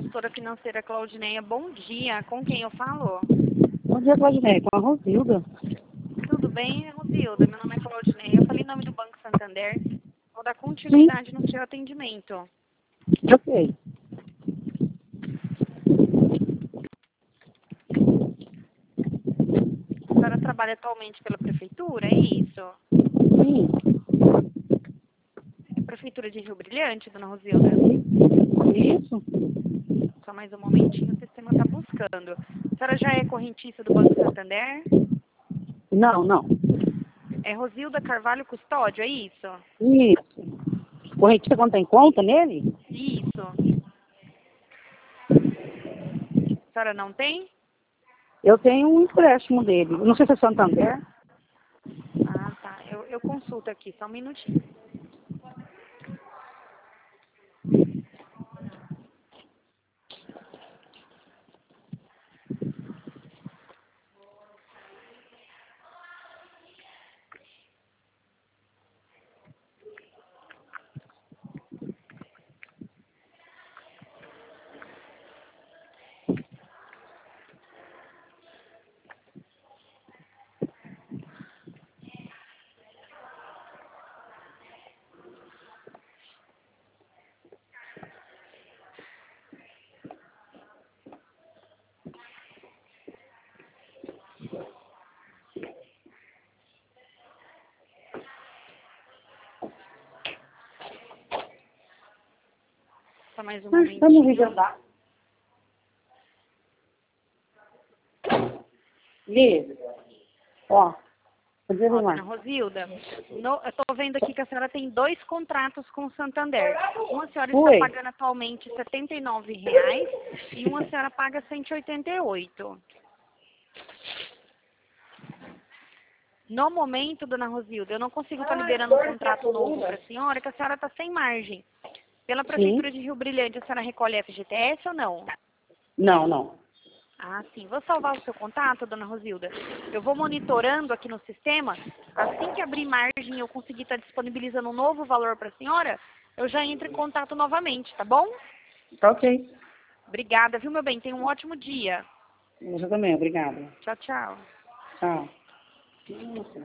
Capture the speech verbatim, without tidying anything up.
consultora financeira Claudineia. Bom dia. Com quem eu falo? Bom dia, Claudineia. Com a Rosilda. Tudo bem, Rosilda? Meu nome é Claudineia. Eu falei em nome do Banco Santander. Vou dar continuidade Sim. no seu atendimento. Ok. A senhora trabalha atualmente pela prefeitura, é isso? Sim. É Prefeitura de Rio Brilhante, dona Rosilda? Isso. Só mais um momentinho, o sistema está buscando. A senhora já é correntista do Banco Santander? Não, não. É Rosilda Carvalho Custódio, é isso? Isso. Correntista quando tem conta nele? Isso. A senhora não tem? Eu tenho um empréstimo dele. Não sei se é Santander. Ah, tá. Eu, eu consulto aqui, só um minutinho. Só mais um momentinho. Está no regendar. Lê. Ó. Vou dizer Ó, uma. dona Rosilda, no, eu estou vendo aqui que a senhora tem dois contratos com o Santander. Um a senhora Oi. está pagando atualmente setenta e nove reais e um a senhora paga cento e oitenta e oito. No momento, dona Rosilda, eu não consigo estar liberando um contrato novo para a senhora, que a senhora está sem margem. Pela Prefeitura Sim. de Rio Brilhante, a senhora recolhe F G T S ou não? Não, não. Ah, sim. Vou salvar o seu contato, dona Rosilda. Eu vou monitorando aqui no sistema. Assim que abrir margem e eu conseguir estar disponibilizando um novo valor para a senhora, eu já entro em contato novamente, tá bom? Tá ok. Obrigada, viu, meu bem? Tenha um ótimo dia. Você também, obrigada. Tchau, tchau. Tchau. Nossa.